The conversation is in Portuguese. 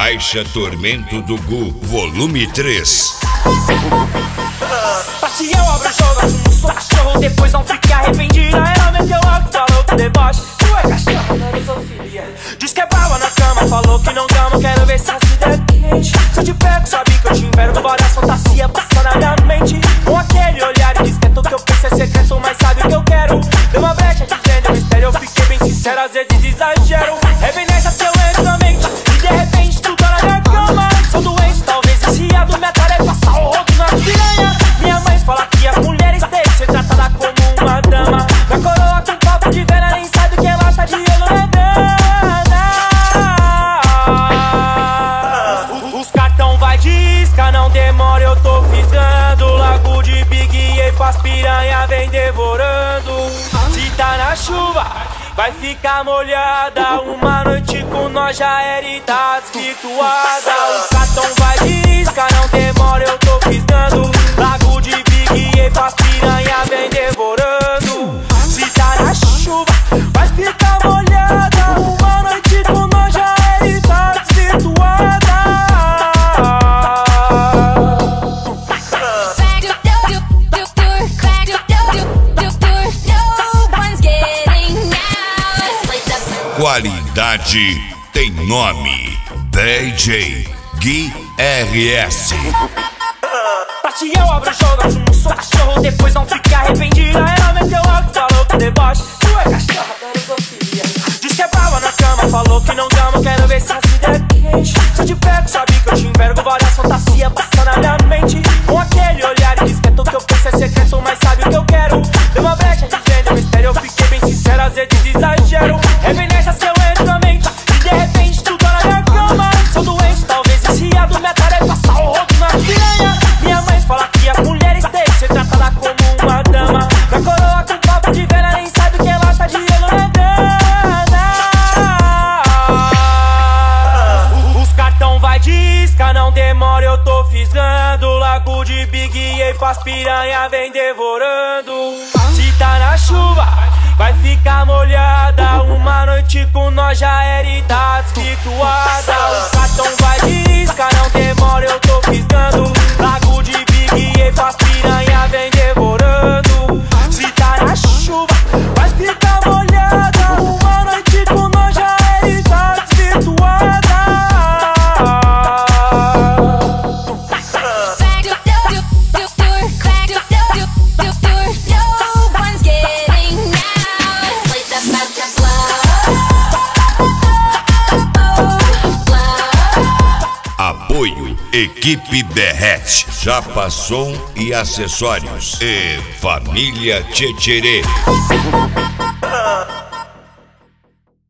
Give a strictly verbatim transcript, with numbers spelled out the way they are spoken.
Baixa Tormento do Gu, volume três. Partiu, abre o jogo, assumo, sou cachorro, depois não fique arrependida. Ela meteu algo, falou que deboche, tu é cachorro, não zoofilia. Diz que é brava na cama, falou que não gama, quero ver se a vida é quente. Se eu te pego, sabe que eu te envergo, várias fantasias passando na minha mente. Com aquele olhar e diz que é tudo que eu penso é secreto, mas sabe o que eu quero. Deu uma brecha dizendo, eu espero, eu fiquei bem sincero, às vezes exagero. É bem nessa que eu entro na mente, e de repente tu tá na minha cama. Sou doente, talvez viciado, minha tarefa é passar o rodo na piranha. Minha mãe fala que as mulheres têm que ser tratada como uma dama. Minha coroa com papo de velha nem sabe que ela tá de olho na grana. Os cartão vai de isca, não demora, eu tô fisgando. Lago de Big E pras piranha vem devorando. Se tá na chuva, vai ficar molhada. Uma noite com nós já era e tá desvirtuada. Os cartão vai de isca, não demora, eu tô fisgando. Lago de Big E pras piranha vem devorando. Se tá na chuva, vai ficar molhada. Uma noite com nós já era e tá desvirtuada. Qualidade tem nome. D J Gui R S. Partiu, abre o jogo, assumo, sou cachorro, depois não fique arrependida. Ela meteu algo, falou que deboche, tu é cachorro, não zoofilia. Diz que é brava na cama, falou que não gama, quero ver se a vida é quente. Se eu te pego, sabe que eu te envergo, várias fantasias passando na minha mente. Com aquele olhar e diz que é tudo que eu penso é secreto, mas sabe o que eu quero. Deu uma brecha dizendo, eu espero, eu fiquei bem sincero, às vezes exagero. É bem nessas que eu entro na mente, e de repente tu tá na minha cama. Sou doente, talvez viciado, minha tarefa é passar o rodo na piranha. Minha mãe fala que as mulheres têm que ser tratadas como uma dama. Minha coroa com papo de velha nem sabe que ela tá de olho na grana. Os cartão vai de isca, não demora, eu tô fisgando. Lago de Big E pras piranha vem devorando. Se tá na chuva, vai ficar molhada. Uma noite com nós já era e tá desvirtuada. Os cartão vai de isca, não demora, eu tô fisgando. Lago de Big E pras piranha vem devorando. Se tá na chuva, vai ficar molhada. Uma noite com nós já era e tá desvirtuada. Apoio Equipe Derrete, Japa Som e Acessórios e Família Tchetcherê.